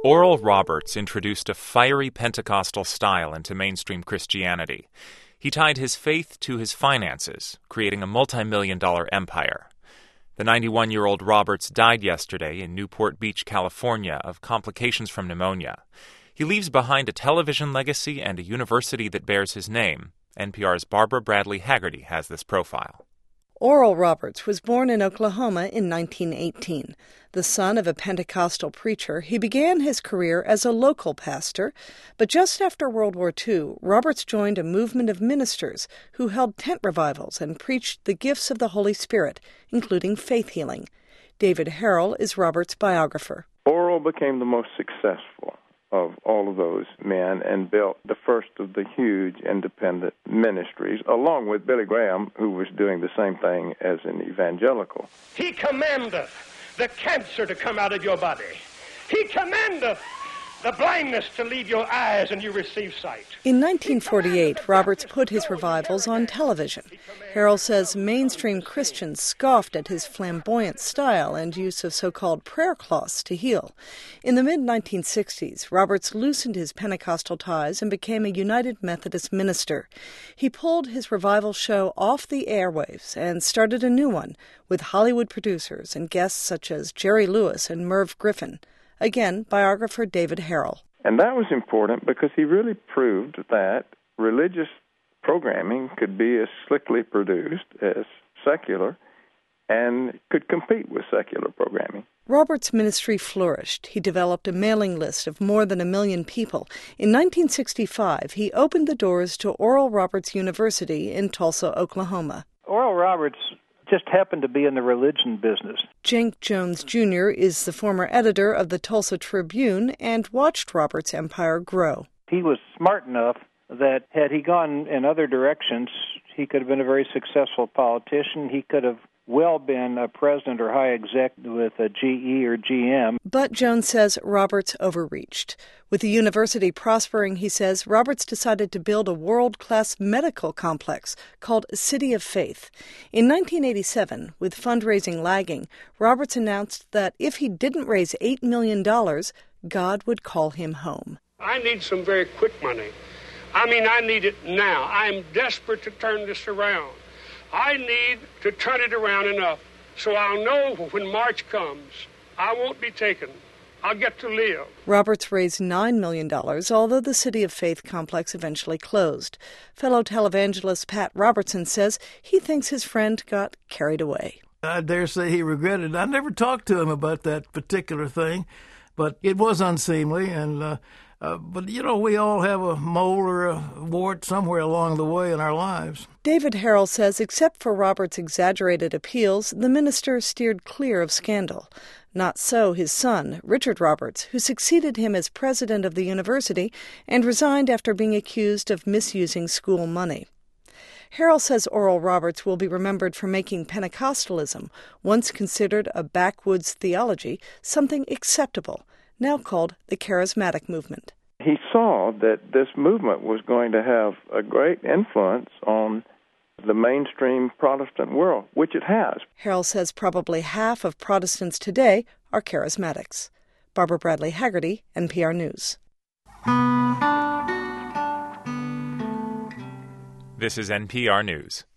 Oral Roberts introduced a fiery Pentecostal style into mainstream Christianity. He tied his faith to his finances, creating a multi-million-dollar empire. The 91-year-old Roberts died yesterday in Newport Beach, California, of complications from pneumonia. He leaves behind a television legacy and a university that bears his name. NPR's Barbara Bradley Haggerty has this profile. Oral Roberts was born in Oklahoma in 1918. The son of a Pentecostal preacher, he began his career as a local pastor, but just after World War II, Roberts joined a movement of ministers who held tent revivals and preached the gifts of the Holy Spirit, including faith healing. David Harrell is Roberts' biographer. Oral became the most successful of all of those men and built the first of the huge independent ministries, along with Billy Graham, who was doing the same thing as an evangelical. He commandeth the cancer to come out of your body. He commandeth the blindness to leave your eyes and you receive sight. In 1948, Roberts put his revivals on television. Harrell says mainstream Christians scoffed at his flamboyant style and use of so-called prayer cloths to heal. In the mid-1960s, Roberts loosened his Pentecostal ties and became a United Methodist minister. He pulled his revival show off the airwaves and started a new one with Hollywood producers and guests such as Jerry Lewis and Merv Griffin. Again, biographer David Harrell. And that was important because he really proved that religious programming could be as slickly produced as secular and could compete with secular programming. Roberts' ministry flourished. He developed a mailing list of more than 1 million people. In 1965, he opened the doors to Oral Roberts University in Tulsa, Oklahoma. Oral Roberts just happened to be in the religion business. Jenk Jones Jr. is the former editor of the Tulsa Tribune and watched Roberts' empire grow. He was smart enough that had he gone in other directions, he could have been a very successful politician. He could have well been a president or high exec with a GE or GM. But Jones says Roberts overreached. With the university prospering, he says, Roberts decided to build a world-class medical complex called City of Faith. In 1987, with fundraising lagging, Roberts announced that if he didn't raise $8 million, God would call him home. I need some very quick money. I need it now. I am desperate to turn this around. I need to turn it around enough so I'll know when March comes, I won't be taken. I'll get to live. Roberts raised $9 million, although the City of Faith complex eventually closed. Fellow televangelist Pat Robertson says he thinks his friend got carried away. I dare say he regretted it. I never talked to him about that particular thing, but it was unseemly, and but, we all have a mole or a wart somewhere along the way in our lives. David Harrell says except for Roberts' exaggerated appeals, the minister steered clear of scandal. Not so his son, Richard Roberts, who succeeded him as president of the university and resigned after being accused of misusing school money. Harrell says Oral Roberts will be remembered for making Pentecostalism, once considered a backwoods theology, something acceptable, now called the charismatic movement. He saw that this movement was going to have a great influence on the mainstream Protestant world, which it has. Harrell says probably half of Protestants today are charismatics. Barbara Bradley Haggerty, NPR News. This is NPR News.